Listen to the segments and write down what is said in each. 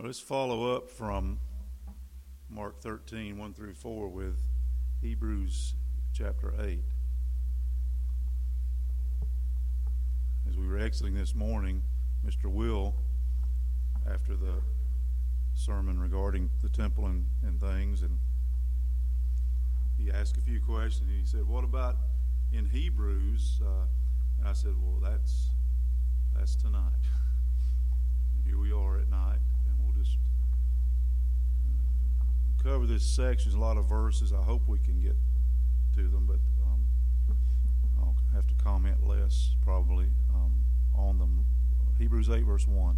Well, let's follow up from Mark 13, 1 through 4 with Hebrews chapter 8. As we were exiting this morning, Mr. Will, after the sermon regarding the temple and things, and he asked a few questions, and he said, what about in Hebrews? And I said, well, that's tonight. And here we are at night, and we'll just cover this section. There's a lot of verses. I hope we can get to them, but I'll have to comment less probably on them. Hebrews 8, verse 1.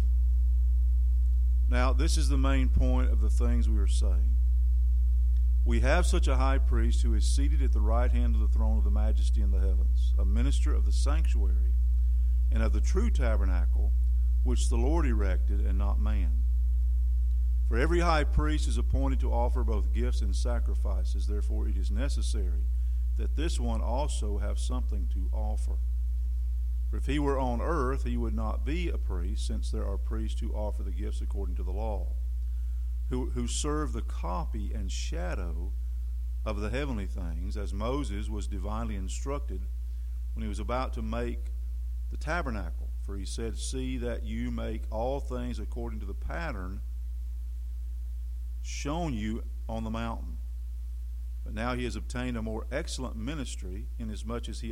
Now, this is the main point of the things we are saying. We have such a high priest who is seated at the right hand of the throne of the majesty in the heavens, a minister of the sanctuary and of the true tabernacle, which the Lord erected and not man. For every high priest is appointed to offer both gifts and sacrifices. Therefore it is necessary that this one also have something to offer. For if he were on earth, he would not be a priest, since there are priests who offer the gifts according to the law, who serve the copy and shadow of the heavenly things, as Moses was divinely instructed when he was about to make the tabernacle. For he said, see that you make all things according to the pattern shown you on the mountain. But now he has obtained a more excellent ministry, inasmuch as he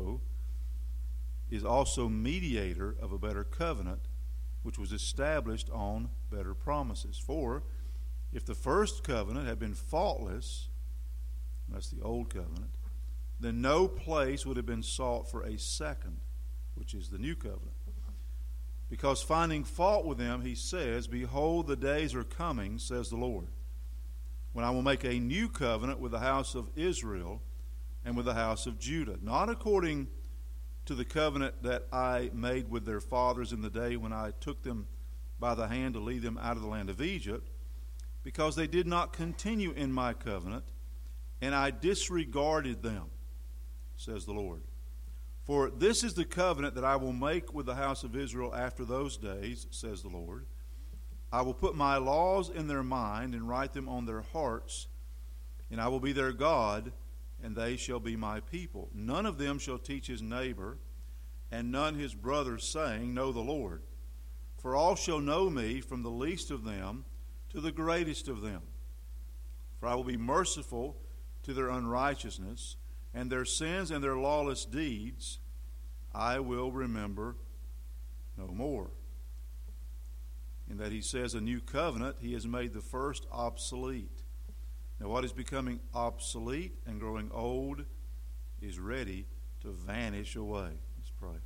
is also mediator of a better covenant, which was established on better promises. For if the first covenant had been faultless, that's the old covenant, then no place would have been sought for a second, which is the new covenant. Because finding fault with them, he says, behold, the days are coming, says the Lord, when I will make a new covenant with the house of Israel and with the house of Judah, not according to the covenant that I made with their fathers in the day when I took them by the hand to lead them out of the land of Egypt, because they did not continue in my covenant, and I disregarded them, says the Lord. For this is the covenant that I will make with the house of Israel after those days, says the Lord. I will put my laws in their mind and write them on their hearts, and I will be their God, and they shall be my people. None of them shall teach his neighbor, and none his brother, saying, know the Lord. For all shall know me, from the least of them to the greatest of them. For I will be merciful to their unrighteousness, and their sins and their lawless deeds I will remember no more. In that he says a new covenant, he has made the first obsolete. Now what is becoming obsolete and growing old is ready to vanish away. Let's pray.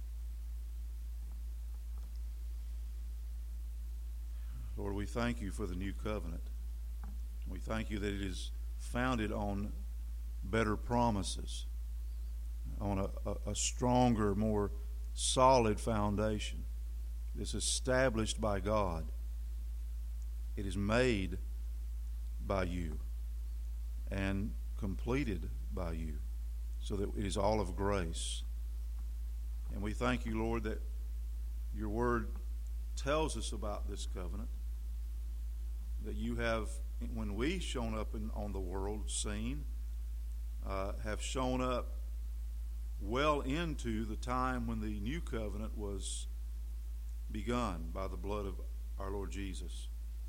Lord, we thank you for the new covenant. We thank you that it is founded on better promises, on a stronger, more solid foundation. It's established by God. It is made by you and completed by you, so that it is all of grace. And we thank you, Lord, that your word tells us about this covenant, that you have, when we shown up on the world scene, have shown up well into the time when the new covenant was begun by the blood of our Lord Jesus.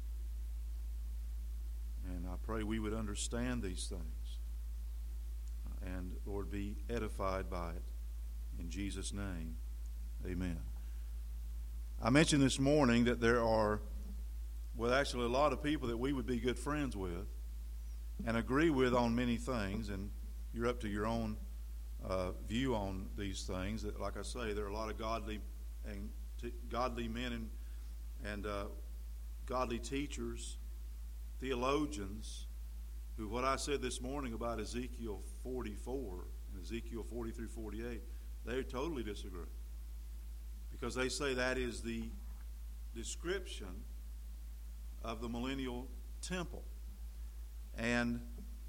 And I pray we would understand these things and, Lord, be edified by it. In Jesus' name, amen. I mentioned this morning that there are, well, actually a lot of people that we would be good friends with and agree with on many things, and you're up to your own view on these things. That, like I say, there are a lot of godly men and godly teachers, theologians, who, what I said this morning about Ezekiel 44 and Ezekiel 40 through 48, they totally disagree, because they say that is the description of the millennial temple. And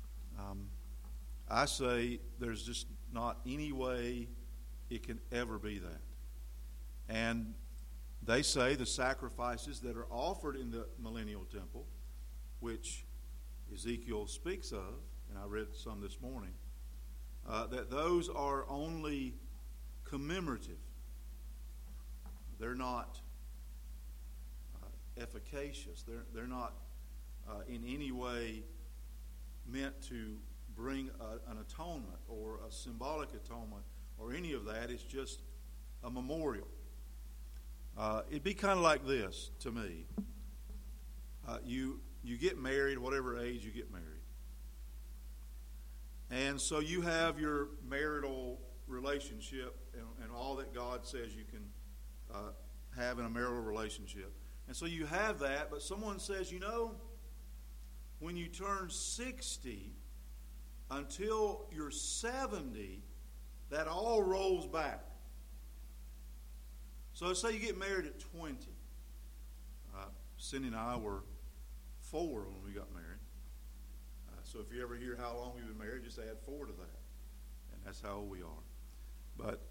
I say there's just not any way it can ever be that. And They say the sacrifices that are offered in the millennial temple, which Ezekiel speaks of, and I read some this morning, that those are only commemorative. They're not efficacious. They're not in any way meant to bring an atonement or a symbolic atonement or any of that. It's just a memorial. It'd be kind of like this to me. You get married, whatever age you get married. And so you have your marital relationship and all that God says you can have in a marital relationship. And so you have that, but someone says, when you turn 60 until you're 70, that all rolls back. So let's say you get married at 20. Cindy and I were 4 when we got married. So if you ever hear how long we've been married, just add 4 to that. And that's how old we are. But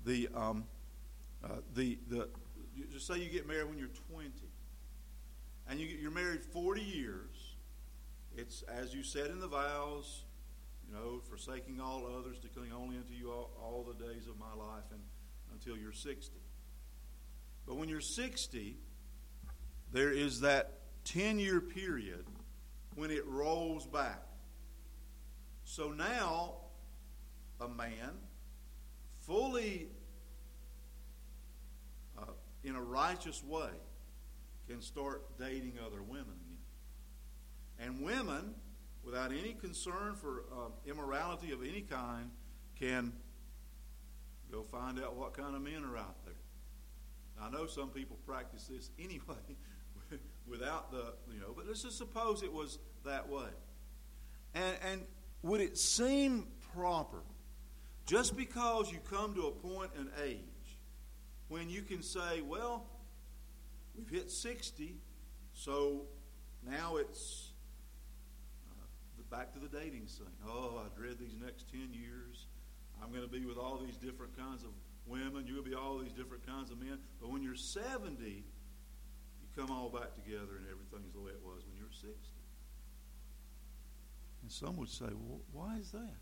just say you get married when you're 20. And you're married 40 years. It's, as you said in the vows, forsaking all others, to cling only unto you all the days of my life and until you're 60. But when you're 60, there is that 10-year period when it rolls back. So now, a man fully in a righteous way can start dating other women again. And women, without any concern for immorality of any kind, can go find out what kind of men are out there. I know some people practice this anyway without but let's just suppose it was that way. And would it seem proper, just because you come to a point in age when you can say, well, we've hit 60, so now it's back to the dating scene. Oh, I dread these next 10 years. I'm going to be with all these different kinds of women. You're going to be all these different kinds of men. But when you're 70, you come all back together and everything's the way it was when you were 60. And some would say, well, why is that?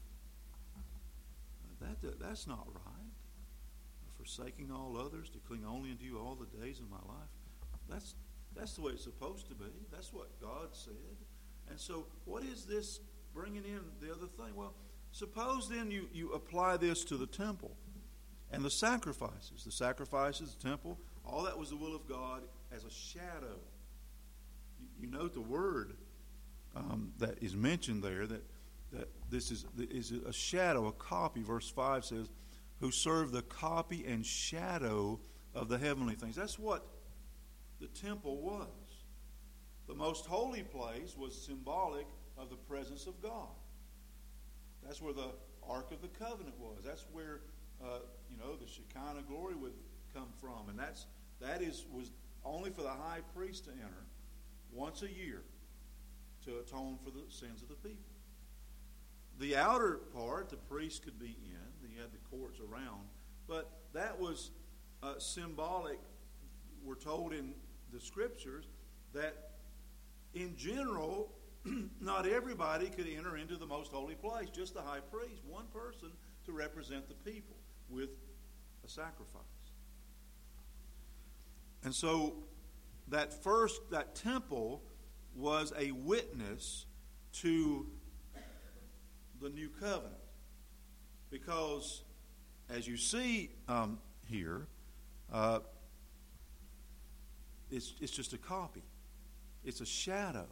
That's not right. Forsaking all others to cling only unto you all the days of my life. That's the way it's supposed to be. That's what God said. And so what is this bringing in the other thing? Well, suppose then you apply this to the temple and the sacrifices. The sacrifices, the temple, all that was the will of God as a shadow. You note the word that is mentioned there, that this is a shadow, a copy. Verse 5 says, who serve the copy and shadow of the heavenly things. That's what the temple was. The most holy place was symbolic of the presence of God. That's where the Ark of the Covenant was. That's where the Shekinah glory would come from, and that was only for the high priest to enter once a year to atone for the sins of the people. The outer part, the priest could be in. He had the courts around, but that was symbolic. We're told in the Scriptures that in general, not everybody could enter into the most holy place, just the high priest, one person to represent the people with a sacrifice. And so that temple was a witness to the new covenant. Because as you see here, it's just a copy. It's a shadow.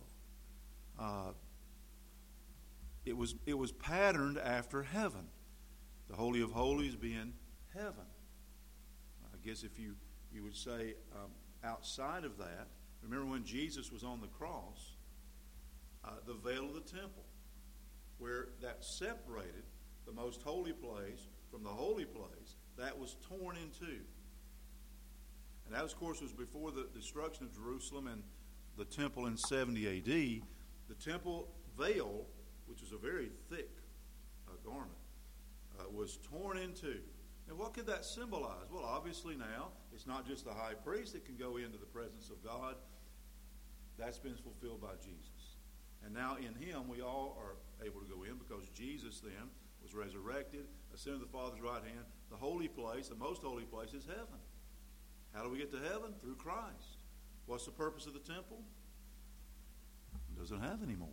It was patterned after heaven. The Holy of Holies being heaven. I guess if you would say outside of that, remember when Jesus was on the cross, the veil of the temple, where that separated the most holy place from the holy place, that was torn in two. And that, of course, was before the destruction of Jerusalem and the temple in 70 A.D. The temple veil, which was a very thick garment, was torn in two. And what could that symbolize? Well, obviously now, it's not just the high priest that can go into the presence of God. That's been fulfilled by Jesus. And now in him, we all are able to go in because Jesus then was resurrected, ascended to the Father's right hand. The holy place, the most holy place, is heaven. How do we get to heaven? Through Christ. What's the purpose of the temple? It doesn't have any more.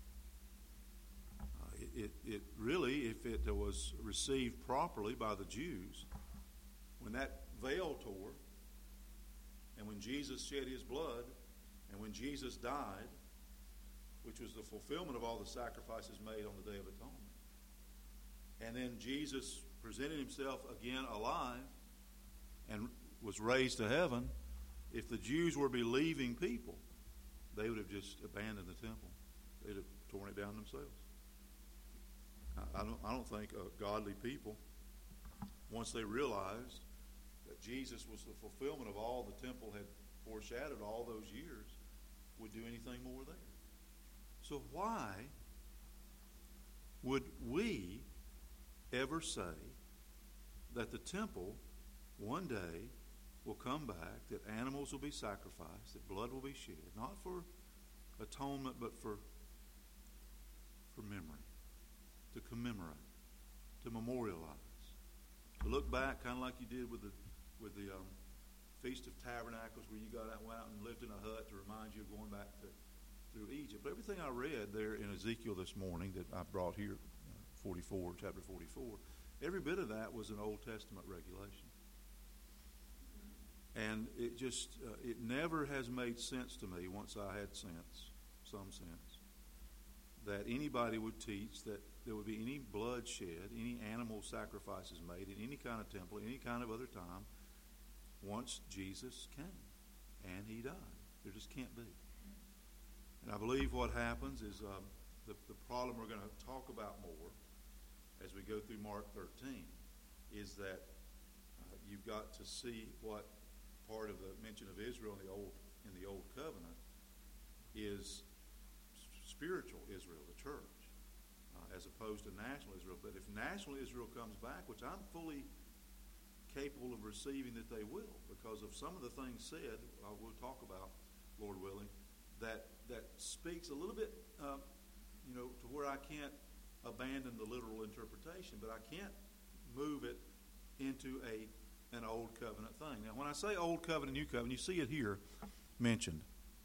It really, if it was received properly by the Jews, when that veil tore, and when Jesus shed his blood, and when Jesus died, which was the fulfillment of all the sacrifices made on the Day of Atonement, and then Jesus presented himself again alive and was raised to heaven, if the Jews were believing people, they would have just abandoned the temple. They'd have torn it down themselves. I don't think godly people, once they realized that Jesus was the fulfillment of all the temple had foreshadowed all those years, would do anything more there. So why would we ever say that the temple one day will come back, that animals will be sacrificed, that blood will be shed, not for atonement but for memory, to commemorate, to memorialize, to look back, kind of like you did with the Feast of Tabernacles, where you went out and lived in a hut to remind you of going back through Egypt. But everything I read there in Ezekiel this morning that I brought here, 44, chapter 44, every bit of that was an Old Testament regulation. And it just, it never has made sense to me, once I had some sense, that anybody would teach that there would be any blood shed, any animal sacrifices made in any kind of temple, any kind of other time, once Jesus came and he died. There just can't be. And I believe what happens is the problem we're going to talk about more as we go through Mark 13 is that you've got to see what part of the mention of Israel in the Old Covenant is spiritual Israel, the church, as opposed to national Israel. But if national Israel comes back, which I'm fully capable of receiving that they will, because of some of the things said, we'll talk about, Lord willing, that speaks a little bit, to where I can't abandon the literal interpretation, but I can't move it into an Old Covenant thing. Now, when I say Old Covenant, New Covenant, you see it here mentioned.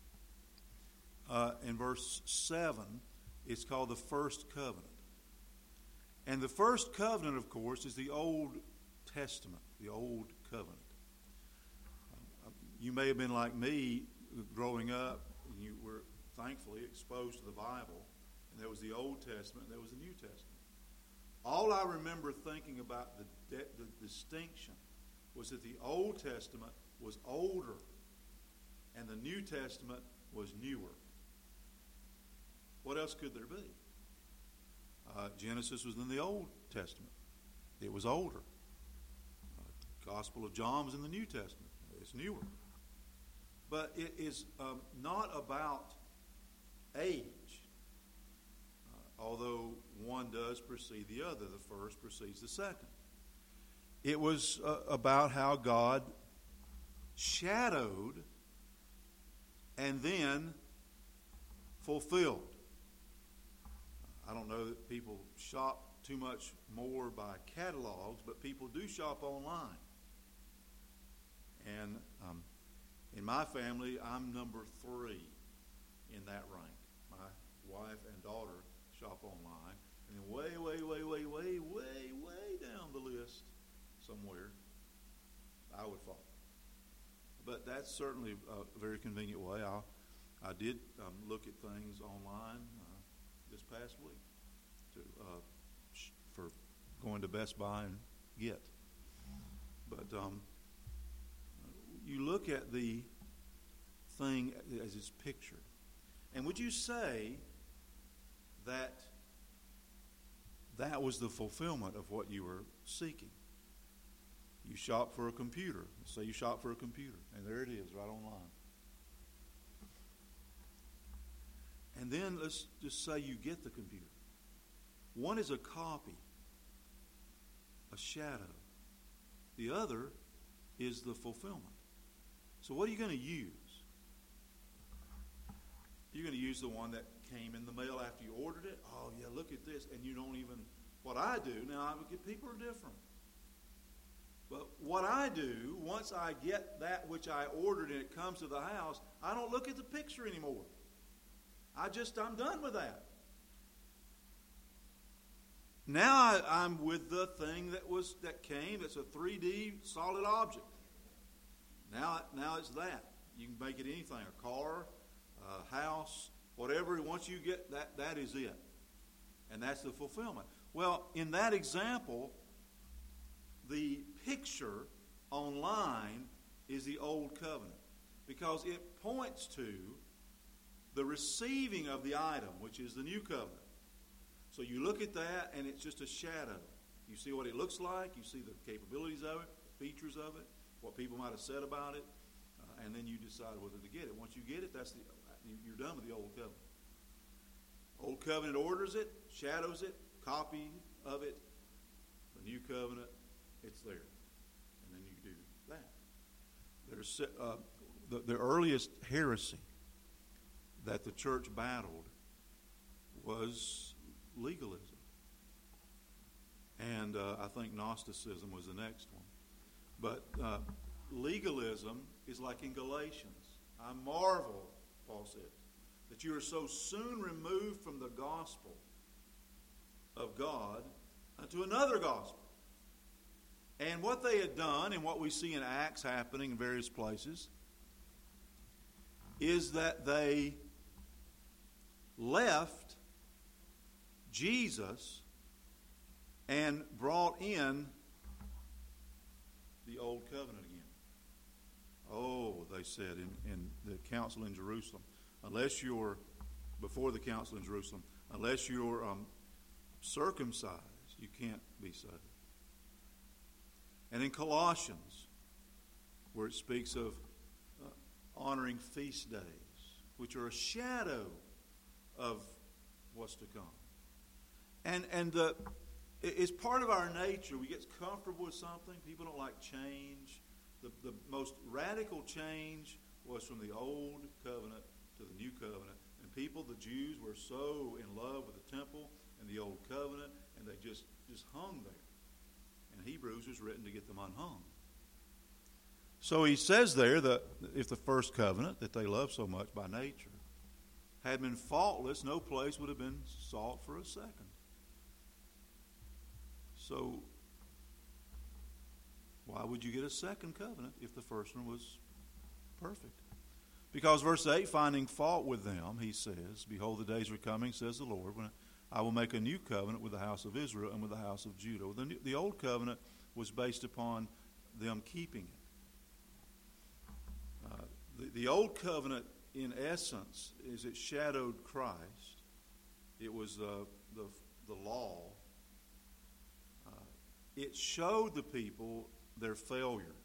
In verse 7, it's called the First Covenant. And the First Covenant, of course, is the Old Testament, the Old Covenant. You may have been like me growing up, and you were thankfully exposed to the Bible, and there was the Old Testament and there was the New Testament. All I remember thinking about the distinction was that the Old Testament was older and the New Testament was newer. What else could there be? Genesis was in the Old Testament. It was older. Gospel of John was in the New Testament. It's newer. But it is not about age, although one does precede the other. The first precedes the second. It was about how God shadowed and then fulfilled. I don't know that people shop too much more by catalogs, but people do shop online. And in my family, I'm number 3 in that rank. My wife and daughter shop online. And then way down the list somewhere, I would fall. But that's certainly a very convenient way. I did look at things online this past week for going to Best Buy and get. But you look at the thing as it's pictured. And would you say that was the fulfillment of what you were seeking? You shop for a computer. Say you shop for a computer, and there it is right online. And then let's just say you get the computer. One is a copy, a shadow The other is the fulfillment. So what are you going to use? You're going to use the one that came in the mail after you ordered it. Oh, yeah, look at this. And you don't even, what I do, now people are different. But what I do, once I get that which I ordered and it comes to the house, I don't look at the picture anymore. I'm done with that. Now I'm with the thing that came. It's a 3D solid object. Now it's that. You can make it anything, a car, a house, whatever. Once you get that, that is it. And that's the fulfillment. Well, in that example, the picture online is the old covenant because it points to the receiving of the item, which is the new covenant. So you look at that, and it's just a shadow. You see what it looks like. You see the capabilities of it, the features of it, what people might have said about it, and then you decide whether to get it. Once you get it, you're done with the old covenant. Old covenant orders it, shadows it, copy of it. The new covenant, it's there, and then you do that. There's the earliest heresy that the church battled was legalism. And I think Gnosticism was the next one. But legalism is like in Galatians. I marvel, Paul said, that you are so soon removed from the gospel of God unto another gospel. And what they had done, and what we see in Acts happening in various places, is that they left Jesus and brought in the old covenant again. Oh, they said in the council in Jerusalem, before the council in Jerusalem, unless you're circumcised, you can't be saved. And in Colossians, where it speaks of honoring feast days, which are a shadow of what's to come. And it's part of our nature. We get comfortable with something. People don't like change. The most radical change was from the old covenant to the new covenant. And people, the Jews, were so in love with the temple and the old covenant, and they just hung there. And Hebrews was written to get them unhung. So he says there that if the first covenant that they love so much by nature had been faultless, no place would have been sought for a second. So why would you get a second covenant if the first one was perfect? Because verse 8, finding fault with them, he says, behold, the days are coming, says the Lord, when I will make a new covenant with the house of Israel and with the house of Judah. The old covenant was based upon them keeping it. The old covenant, in essence, is it shadowed Christ. It was the law. It showed the people their failure.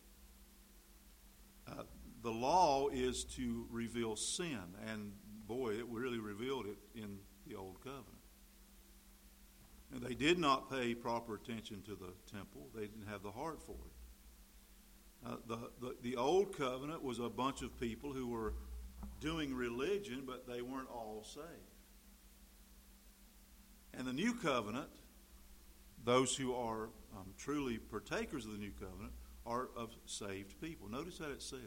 The law is to reveal sin, and boy, it really revealed it in the old covenant. And they did not pay proper attention to the temple. They didn't have the heart for it. The old covenant was a bunch of people who were doing religion, but they weren't all saved. And the new covenant, those who are truly partakers of the new covenant, are of saved people. Notice that it says.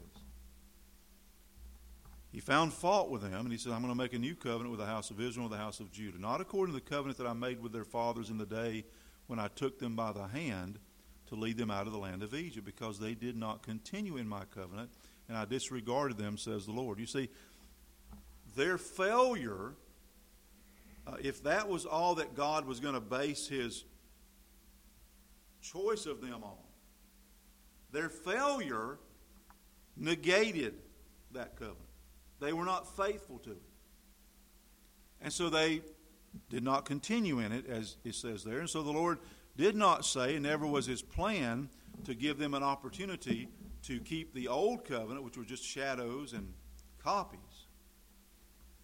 He found fault with them, and he said, I'm going to make a new covenant with the house of Israel and the house of Judah, not according to the covenant that I made with their fathers in the day when I took them by the hand to lead them out of the land of Egypt, because they did not continue in my covenant, and I disregarded them, says the Lord. You see, their failure, if that was all that God was going to base his choice of them on, their failure negated that covenant. They were not faithful to it. And so they did not continue in it, as it says there. And so the Lord did not say, and never was his plan, to give them an opportunity to keep the old covenant, which were just shadows and copies,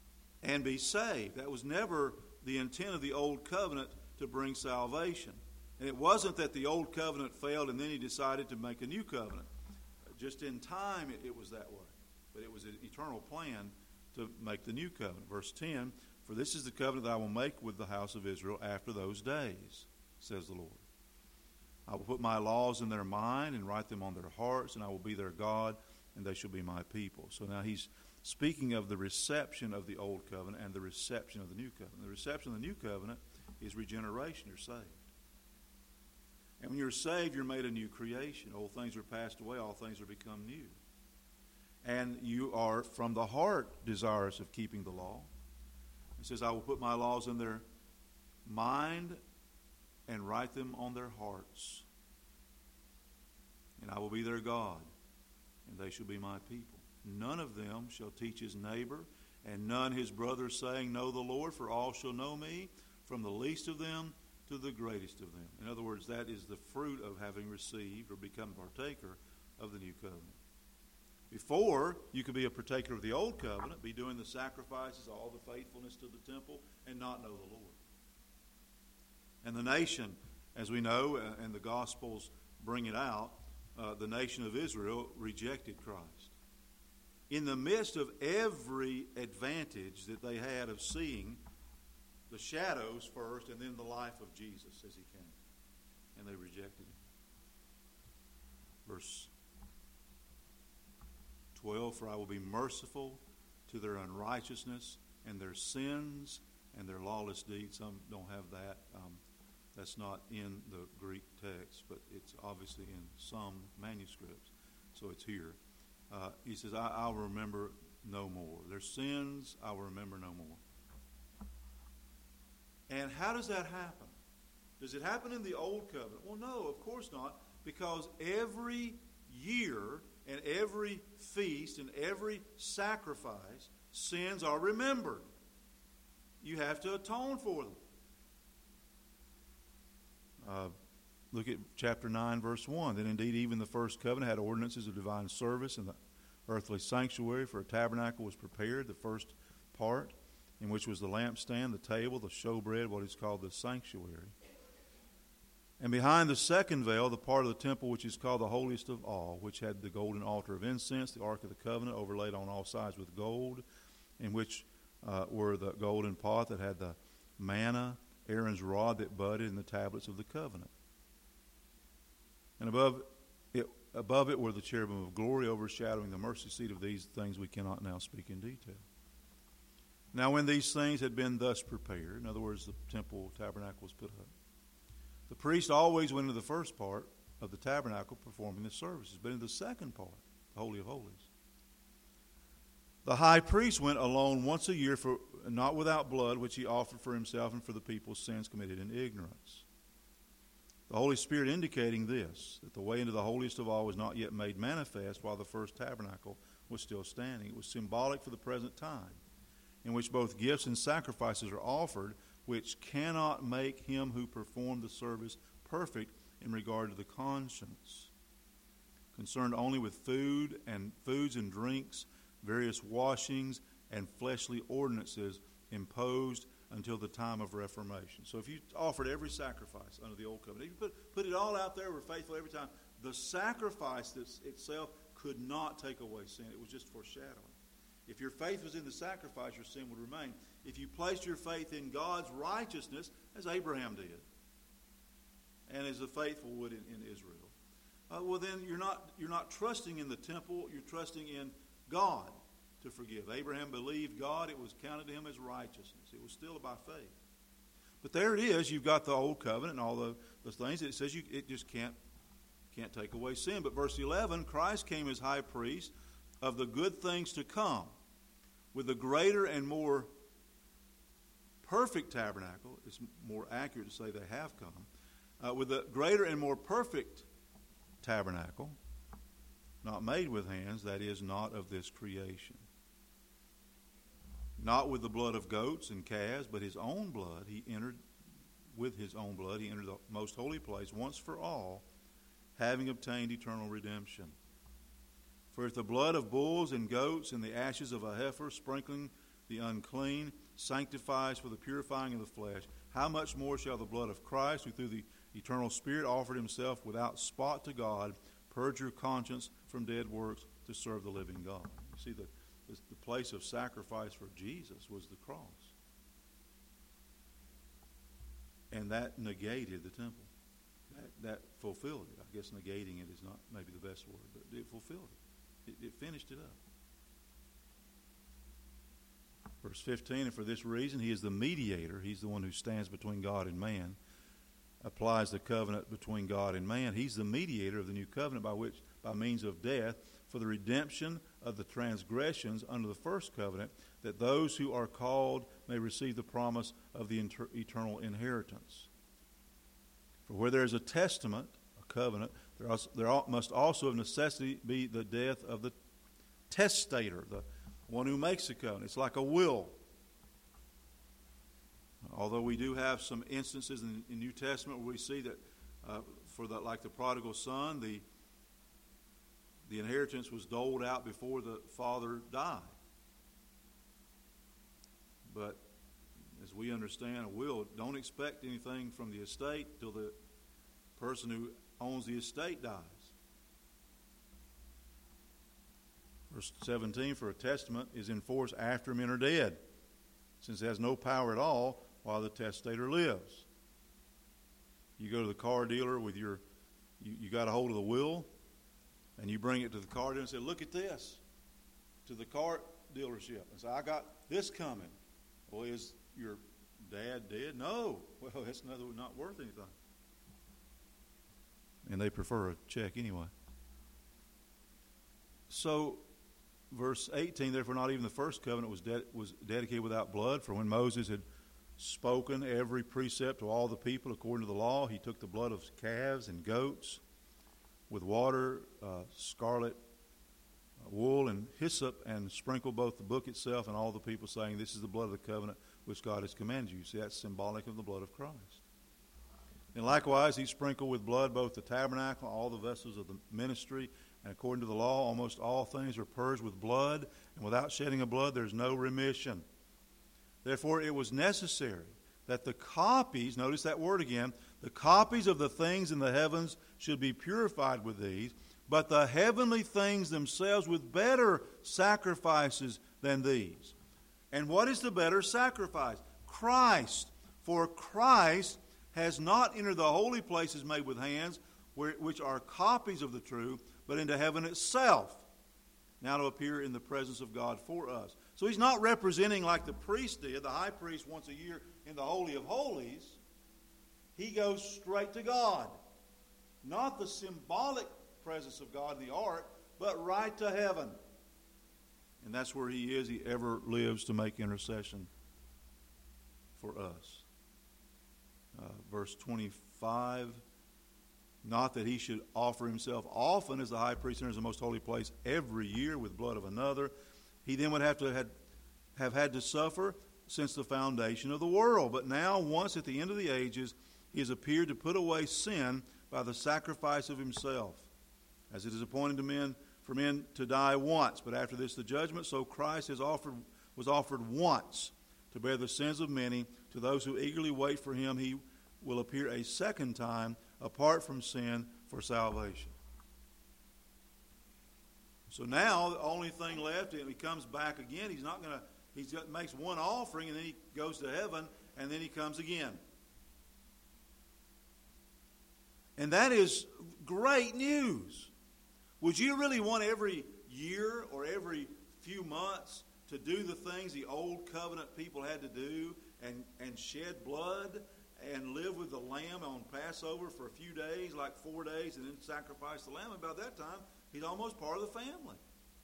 and be saved. That was never the intent of the old covenant, to bring salvation. And it wasn't that the old covenant failed and then he decided to make a new covenant. Just in time it was that way. But it was an eternal plan to make the new covenant. Verse 10, for this is the covenant that I will make with the house of Israel after those days, says the Lord. I will put my laws in their mind and write them on their hearts, and I will be their God, and they shall be my people. So now he's speaking of the reception of the old covenant and the reception of the new covenant. The reception of the new covenant is regeneration. You're saved. And when you're saved, you're made a new creation. Old things are passed away, all things are become new. And you are from the heart desirous of keeping the law. It says, I will put my laws in their mind and write them on their hearts. And I will be their God, and they shall be my people. None of them shall teach his neighbor, and none his brother, saying, know the Lord, for all shall know me, from the least of them to the greatest of them. In other words, that is the fruit of having received or become a partaker of the new covenant. Before, you could be a partaker of the old covenant, be doing the sacrifices, all the faithfulness to the temple, and not know the Lord. And the nation, as we know, and the Gospels bring it out, the nation of Israel rejected Christ. In the midst of every advantage that they had of seeing the shadows first and then the life of Jesus as he came. And they rejected him. Verse 12, for I will be merciful to their unrighteousness and their sins and their lawless deeds. Some don't have that. That's not in the Greek text, but it's obviously in some manuscripts. So it's here. He says, I'll remember no more. Their sins I will remember no more. And how does that happen? Does it happen in the Old Covenant? Well, no, of course not, because every year and every feast and every sacrifice, sins are remembered. You have to atone for them. Look at chapter 9, verse 1. Then indeed even the first covenant had ordinances of divine service, and the earthly sanctuary for a tabernacle was prepared, the first part, in which was the lampstand, the table, the showbread, what is called the sanctuary. And behind the second veil, the part of the temple which is called the holiest of all, which had the golden altar of incense, the ark of the covenant overlaid on all sides with gold, in which were the golden pot that had the manna, Aaron's rod that budded, and the tablets of the covenant. And above it were the cherubim of glory overshadowing the mercy seat. Of these things we cannot now speak in detail. Now when these things had been thus prepared, in other words, the temple tabernacle was put up, the priest always went into the first part of the tabernacle performing the services, but in the second part, the Holy of Holies, the high priest went alone once a year, for not without blood, which he offered for himself and for the people's sins committed in ignorance. The Holy Spirit indicating this, that the way into the holiest of all was not yet made manifest while the first tabernacle was still standing. It was symbolic for the present time, in which both gifts and sacrifices are offered, which cannot make him who performed the service perfect in regard to the conscience, concerned only with foods and drinks, various washings, and fleshly ordinances imposed until the time of Reformation. So if you offered every sacrifice under the Old Covenant, if you put it all out there, were faithful every time, the sacrifice itself could not take away sin. It was just foreshadowing. If your faith was in the sacrifice, your sin would remain. If you placed your faith in God's righteousness, as Abraham did, and as the faithful would in Israel, well then you're not trusting in the temple, you're trusting in God to forgive. Abraham believed God, it was counted to him as righteousness. It was still by faith. But there it is, you've got the Old Covenant and all those things. It says it just can't take away sin. But verse 11, Christ came as high priest of the good things to come, with a greater and more perfect tabernacle. It's more accurate to say they have come. With a greater and more perfect tabernacle, not made with hands, that is, not of this creation. Not with the blood of goats and calves, but his own blood. With his own blood, he entered the most holy place once for all, having obtained eternal redemption. For if the blood of bulls and goats and the ashes of a heifer, sprinkling the unclean, sanctifies for the purifying of the flesh, how much more shall the blood of Christ, who through the eternal spirit offered himself without spot to God, purge your conscience from dead works to serve the living God. You see, the place of sacrifice for Jesus was the cross. And that negated the temple. That fulfilled it. I guess negating it is not maybe the best word, but it fulfilled it. It finished it up. Verse 15, and for this reason he is the mediator. He's the one who stands between God and man, applies the covenant between God and man. He's the mediator of the new covenant by means of death for the redemption of the transgressions under the first covenant, that those who are called may receive the promise of the eternal inheritance. For where there is a testament, a covenant, there must also of necessity be the death of the testator, the one who makes the covenant. It's like a will. Although we do have some instances in New Testament where we see that like the prodigal son, the inheritance was doled out before the father died. But as we understand a will, don't expect anything from the estate till the person who owns the estate dies. Verse 17, for a testament is in force after men are dead, since it has no power at all while the testator lives. You go to the car dealer with you got a hold of the will, and you bring it to the car dealer and say, look at this, to the car dealership. And say, I got this coming. Well, is your dad dead? No. Well, it's not worth anything. And they prefer a check anyway. So, verse 18, therefore not even the first covenant was dedicated without blood, for when Moses had spoken every precept to all the people according to the law, he took the blood of calves and goats with water, scarlet wool, and hyssop, and sprinkled both the book itself and all the people, saying, this is the blood of the covenant which God has commanded you. See, that's symbolic of the blood of Christ. And likewise, he sprinkled with blood both the tabernacle, all the vessels of the ministry, and according to the law, almost all things are purged with blood, and without shedding of blood, there's no remission. Therefore, it was necessary that the copies, notice that word again, the copies of the things in the heavens should be purified with these, but the heavenly things themselves with better sacrifices than these. And what is the better sacrifice? Christ. For Christ has not entered the holy places made with hands, which are copies of the true, but into heaven itself, now to appear in the presence of God for us. So he's not representing like the priest did, the high priest once a year in the Holy of Holies. He goes straight to God. Not the symbolic presence of God in the ark, but right to heaven. And that's where he is. He ever lives to make intercession for us. Verse 25, not that he should offer himself often as the high priest enters the most holy place every year with blood of another. He then would have had to suffer since the foundation of the world. But now, once at the end of the ages, he has appeared to put away sin by the sacrifice of himself. As it is appointed for men to die once, but after this the judgment, so Christ was offered once to bear the sins of many. To those who eagerly wait for him, he will appear a second time apart from sin for salvation. So now the only thing left, and he comes back again. He makes one offering, and then he goes to heaven, and then he comes again. And that is great news. Would you really want every year or every few months to do the things the old covenant people had to do and shed blood and live with the lamb on Passover for a few days, like 4 days, and then sacrifice the lamb? And by that time, he's almost part of the family.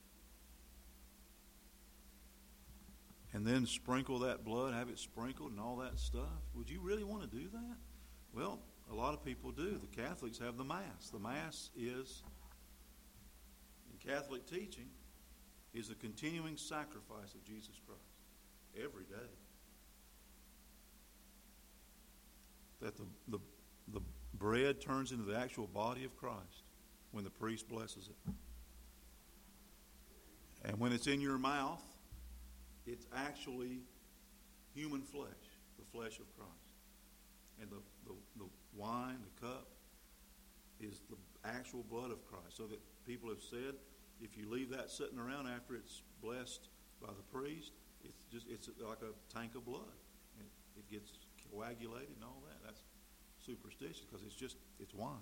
And then sprinkle that blood, have it sprinkled and all that stuff. Would you really want to do that? Well, a lot of people do. The Catholics have the Mass. The Mass is, in Catholic teaching, is the continuing sacrifice of Jesus Christ every day. That the bread turns into the actual body of Christ when the priest blesses it. And when it's in your mouth, it's actually human flesh, the flesh of Christ. And the wine, the cup, is the actual blood of Christ. So that people have said, if you leave that sitting around after it's blessed by the priest, it's like a tank of blood. And it gets coagulated and all that. That's superstitious because it's wine.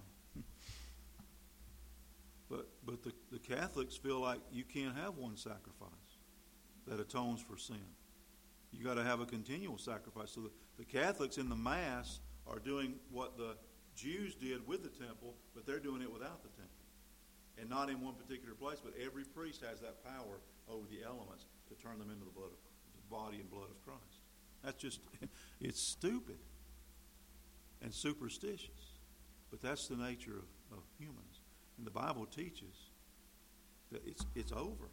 But the Catholics feel like you can't have one sacrifice that atones for sin. You got to have a continual sacrifice. So the Catholics in the Mass are doing what the Jews did with the temple, but they're doing it without the temple. And not in one particular place, but every priest has that power over the elements to turn them into the body and blood of Christ. That's just, it's stupid and superstitious. But that's the nature of humans. And the Bible teaches that it's over.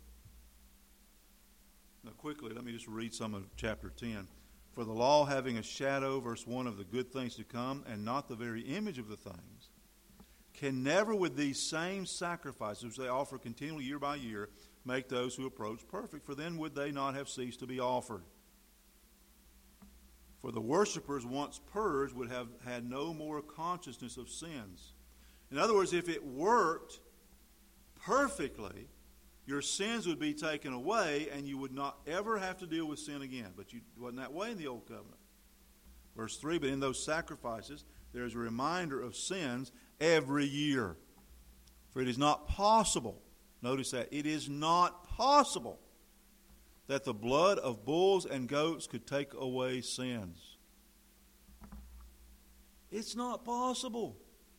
Now quickly, let me just read some of chapter 10. For the law having a shadow, verse 1, of the good things to come, and not the very image of the things, can never with these same sacrifices, which they offer continually year by year, make those who approach perfect. For then would they not have ceased to be offered. For the worshippers once purged would have had no more consciousness of sins. In other words, if it worked perfectly, your sins would be taken away and you would not ever have to deal with sin again. But it wasn't that way in the Old Covenant. Verse 3, but in those sacrifices there is a reminder of sins every year. For it is not possible, notice that, it is not possible that the blood of bulls and goats could take away sins. It's not possible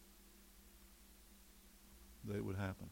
that it would happen.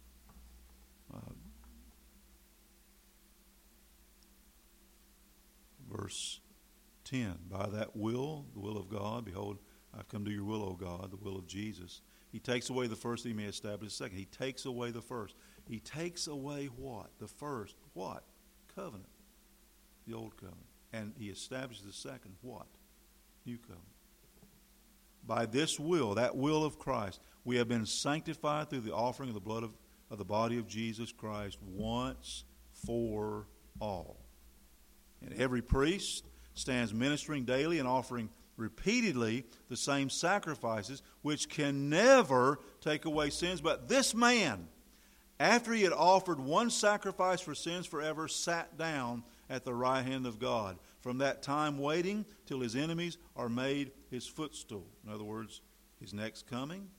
Verse 10, by that will, the will of God, behold, I come to your will, O God, the will of Jesus. He takes away the first that he may establish the second. He takes away the first. He takes away what? The first, what? Covenant. The old covenant. And he establishes the second, what? New covenant. By this will, that will of Christ, we have been sanctified through the offering of the blood of the body of Jesus Christ once for all. And every priest stands ministering daily and offering repeatedly the same sacrifices, which can never take away sins. But this man, after he had offered one sacrifice for sins forever, sat down at the right hand of God. From that time waiting till his enemies are made his footstool. In other words, his next coming.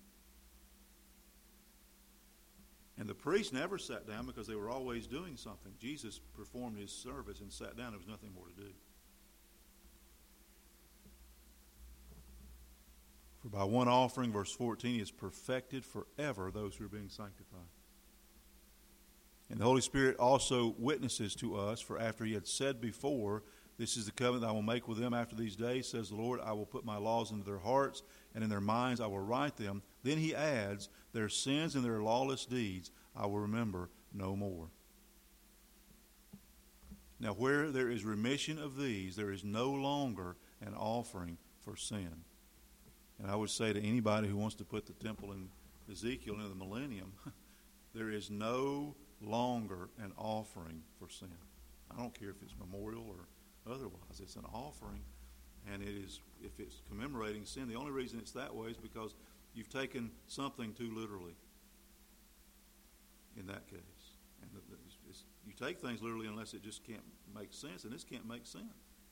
And the priests never sat down because they were always doing something. Jesus performed his service and sat down. There was nothing more to do. For by one offering, verse 14, he has perfected forever those who are being sanctified. And the Holy Spirit also witnesses to us, for after he had said before, this is the covenant I will make with them after these days, says the Lord, I will put my laws into their hearts, and in their minds I will write them. Then he adds, their sins and their lawless deeds I will remember no more. Now where there is remission of these, there is no longer an offering for sin. And I would say to anybody who wants to put the temple in Ezekiel into the millennium, there is no longer an offering for sin. I don't care if it's memorial or otherwise. It's an offering, and it is, if it's commemorating sin, the only reason it's that way is because you've taken something too literally in that case. And you take things literally unless it just can't make sense, and this can't make sense.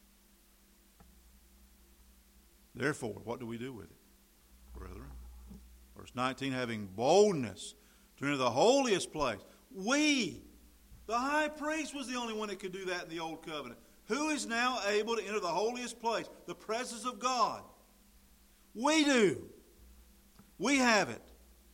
Therefore, what do we do with it, brethren? Verse 19, having boldness to enter the holiest place. The high priest was the only one that could do that in the old covenant. Who is now able to enter the holiest place, the presence of God? We do. We have it.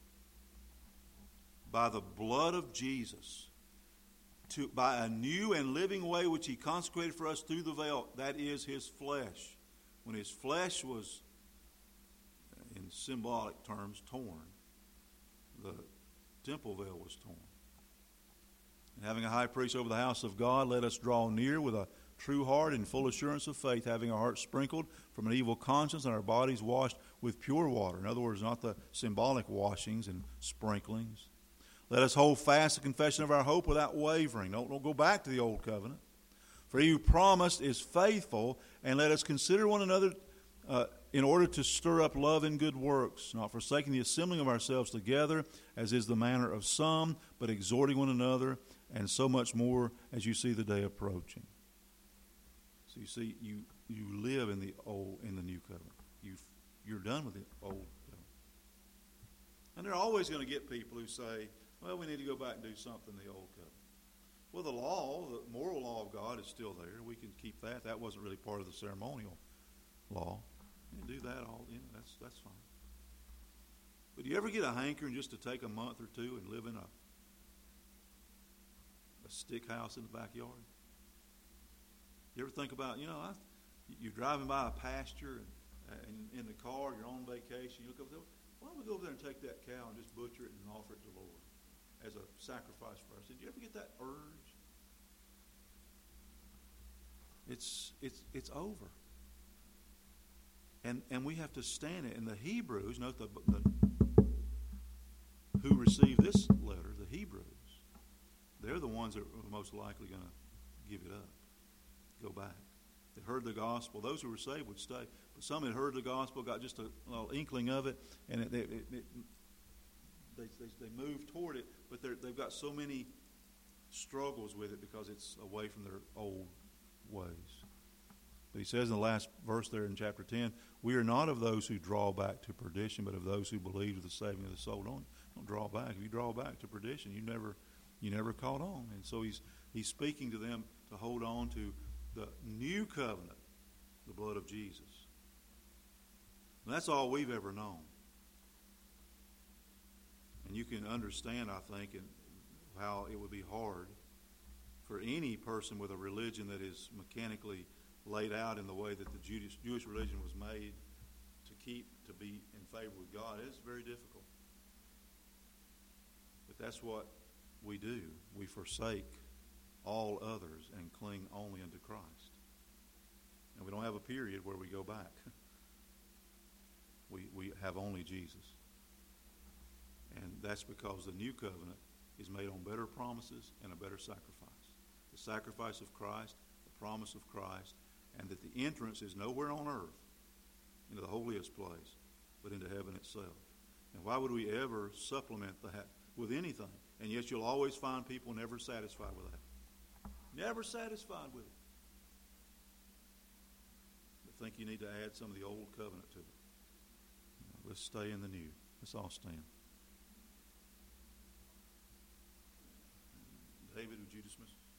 By the blood of Jesus, by a new and living way which he consecrated for us through the veil, that is his flesh. When his flesh was, in symbolic terms, torn, the temple veil was torn. And having a high priest over the house of God, let us draw near with a true heart and full assurance of faith, having our hearts sprinkled from an evil conscience and our bodies washed with pure water. In other words, not the symbolic washings and sprinklings. Let us hold fast the confession of our hope without wavering. Don't go back to the old covenant. For he who promised is faithful, and let us consider one another in order to stir up love and good works, not forsaking the assembling of ourselves together, as is the manner of some, but exhorting one another, and so much more as you see the day approaching. So you see, you live in the new covenant. You're done with the old covenant. And they're always going to get people who say, well, we need to go back and do something in the old covenant. Well, the moral law of God is still there. We can keep that. That wasn't really part of the ceremonial law. And do that all, that's fine. But do you ever get a hankering just to take a month or two and live in a stick house in the backyard? You ever think about, you're driving by a pasture and in the car, you're on vacation, you look up there, why don't we go over there and take that cow and just butcher it and offer it to the Lord as a sacrifice for us? Did you ever get that urge? It's over. And we have to stand it. And the Hebrews, note who received this letter, the Hebrews, they're the ones that are most likely going to give it up, go back. They heard the gospel. Those who were saved would stay. But some had heard the gospel, got just a little inkling of it, and they moved toward it, but they've got so many struggles with it because it's away from their old ways. But he says in the last verse there in chapter 10, we are not of those who draw back to perdition, but of those who believe to the saving of the soul. Don't draw back. If you draw back to perdition, you never caught on. And so he's speaking to them to hold on to the new covenant, the blood of Jesus. And that's all we've ever known. And you can understand, I think, how it would be hard for any person with a religion that is mechanically laid out in the way that the Jewish religion was made to be in favor with God. It's very difficult. But that's what we do. We forsake all others and cling only unto Christ. And we don't have a period where we go back. We have only Jesus. And that's because the new covenant is made on better promises and a better sacrifice. The sacrifice of Christ, the promise of Christ, and that the entrance is nowhere on earth into the holiest place, but into heaven itself. And why would we ever supplement that with anything? And yet you'll always find people never satisfied with that. Never satisfied with it. But think you need to add some of the old covenant to it. Let's stay in the new. Let's all stand. David, would you dismiss?